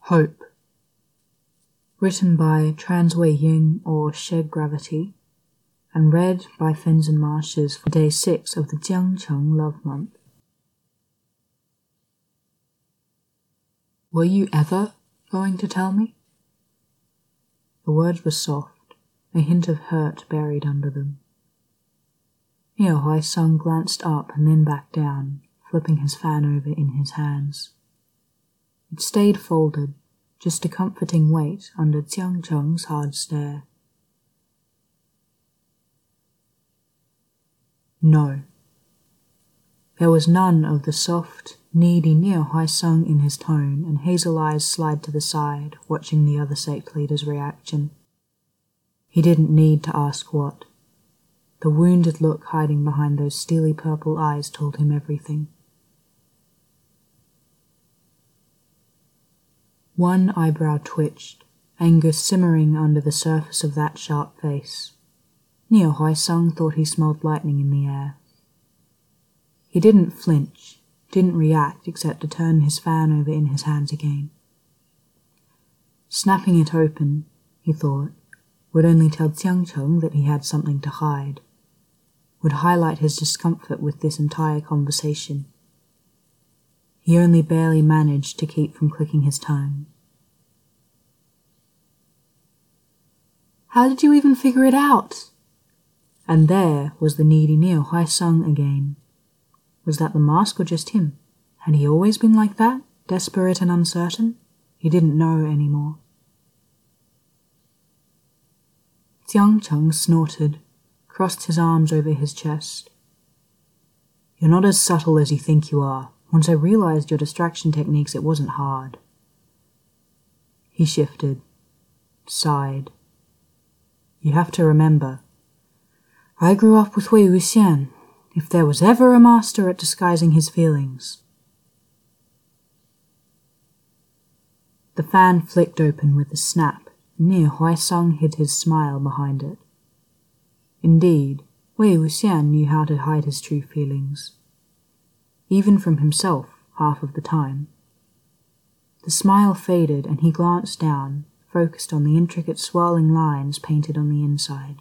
Hope. Written by Transway Ying or Shed Gravity, and read by Fens and Marshes for day 6 of the Jiangcheng Love Month. Were you ever going to tell me? The words were soft, a hint of hurt buried under them. Niu Huaisang glanced up and then back down, flipping his fan over in his hands. It stayed folded, just a comforting weight under Jiangcheng's hard stare. No. There was none of the soft, needy Niu Huaisang in his tone, and hazel eyes slid to the side, watching the other sect leader's reaction. He didn't need to ask what. The wounded look hiding behind those steely purple eyes told him everything. One eyebrow twitched, anger simmering under the surface of that sharp face. Niu Huaisang thought he smelled lightning in the air. He didn't flinch, didn't react except to turn his fan over in his hands again. Snapping it open, he thought, would only tell Jiangcheng that he had something to hide, would highlight his discomfort with this entire conversation. He only barely managed to keep from clicking his tongue. How did you even figure it out? And there was the needy Niu Huaisang again. Was that the mask or just him? Had he always been like that, desperate and uncertain? He didn't know anymore. Jiangcheng snorted, crossed his arms over his chest. You're not as subtle as you think you are. Once I realized your distraction techniques, it wasn't hard. He shifted, sighed. You have to remember, I grew up with Wei Wuxian. If there was ever a master at disguising his feelings. The fan flicked open with a snap, and Niu Huaisang hid his smile behind it. Indeed, Wei Wuxian knew how to hide his true feelings. Even from himself, half of the time. The smile faded and he glanced down, focused on the intricate swirling lines painted on the inside.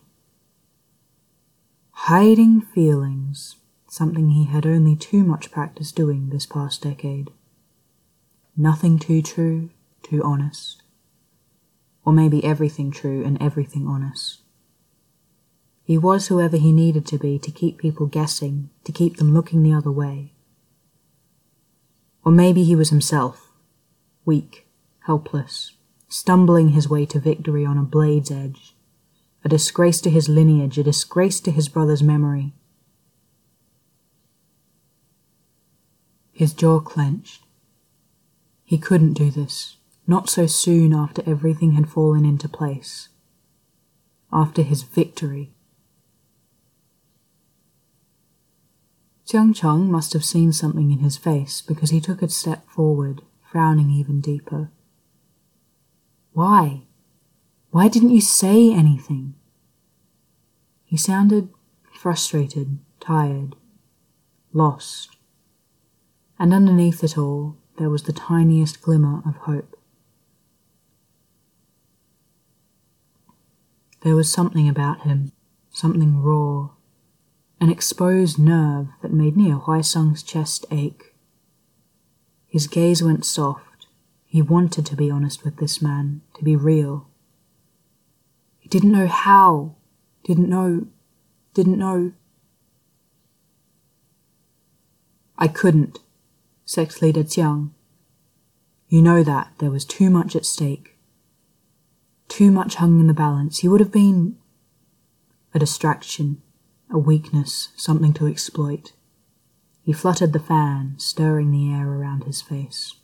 Hiding feelings, something he had only too much practice doing this past decade. Nothing too true, too honest. Or maybe everything true and everything honest. He was whoever he needed to be to keep people guessing, to keep them looking the other way. Or maybe he was himself, weak, helpless, stumbling his way to victory on a blade's edge, a disgrace to his lineage, a disgrace to his brother's memory. His jaw clenched. He couldn't do this, not so soon after everything had fallen into place. After his victory. Jiangcheng must have seen something in his face because he took a step forward, frowning even deeper. Why? Why didn't you say anything? He sounded frustrated, tired, lost. And underneath it all, there was the tiniest glimmer of hope. There was something about him, something raw, an exposed nerve that made Niu Huaisang's chest ache. His gaze went soft. He wanted to be honest with this man, to be real. He didn't know how, didn't know. I couldn't, sect leader Jiang. You know that there was too much at stake. Too much hung in the balance. You would have been a distraction, a weakness, something to exploit. He fluttered the fan, stirring the air around his face.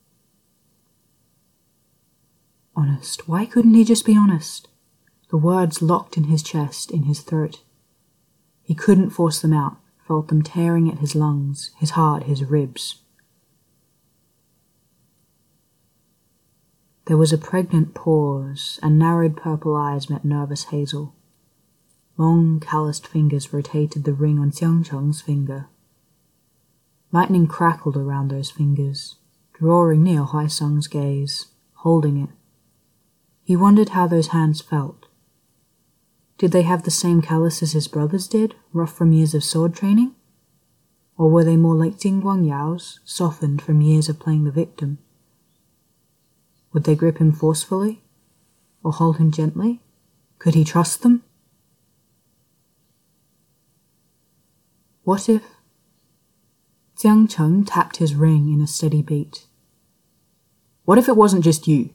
Honest. Why couldn't he just be honest? The words locked in his chest, in his throat. He couldn't force them out, felt them tearing at his lungs, his heart, his ribs. There was a pregnant pause, and narrowed purple eyes met nervous hazel. Long, calloused fingers rotated the ring on Jiangcheng's finger. Lightning crackled around those fingers, drawing Niu Huaisang's gaze, holding it. He wondered how those hands felt. Did they have the same callus as his brothers did, rough from years of sword training? Or were they more like Jing Guangyao's, softened from years of playing the victim? Would they grip him forcefully? Or hold him gently? Could he trust them? What if... Jiang Cheng tapped his ring in a steady beat. What if it wasn't just you?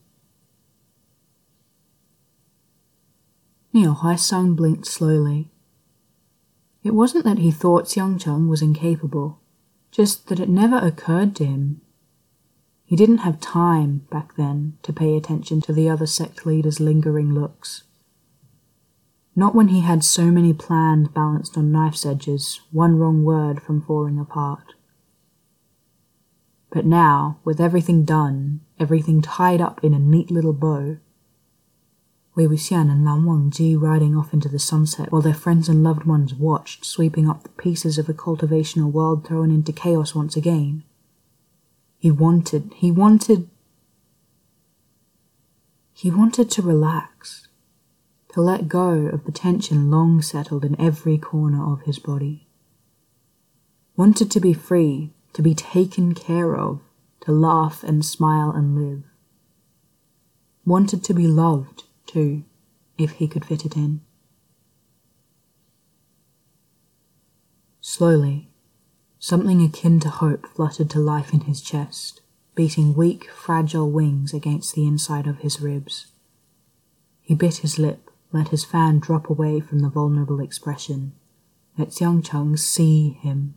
Niao Huaisang blinked slowly. It wasn't that he thought Jiang Cheng was incapable, just that it never occurred to him. He didn't have time, back then, to pay attention to the other sect leaders' lingering looks. Not when he had so many plans balanced on knife's edges, one wrong word from falling apart. But now, with everything done, everything tied up in a neat little bow, Wei Wuxian and Lan Wangji riding off into the sunset while their friends and loved ones watched, sweeping up the pieces of a cultivational world thrown into chaos once again. He wanted to relax, to let go of the tension long settled in every corner of his body. Wanted to be free, to be taken care of, to laugh and smile and live. Wanted to be loved, too, if he could fit it in. Slowly, something akin to hope fluttered to life in his chest, beating weak, fragile wings against the inside of his ribs. He bit his lip, let his fan drop away from the vulnerable expression, let Jiang Cheng see him.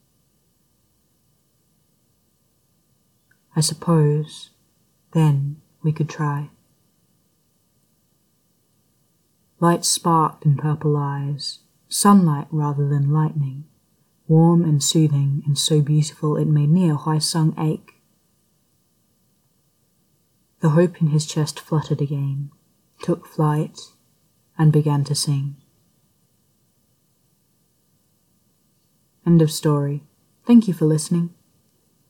I suppose, then, we could try. Light sparked in purple eyes, sunlight rather than lightning, warm and soothing and so beautiful it made Niao Huaisang ache. The hope in his chest fluttered again, took flight, and began to sing. End of story. Thank you for listening.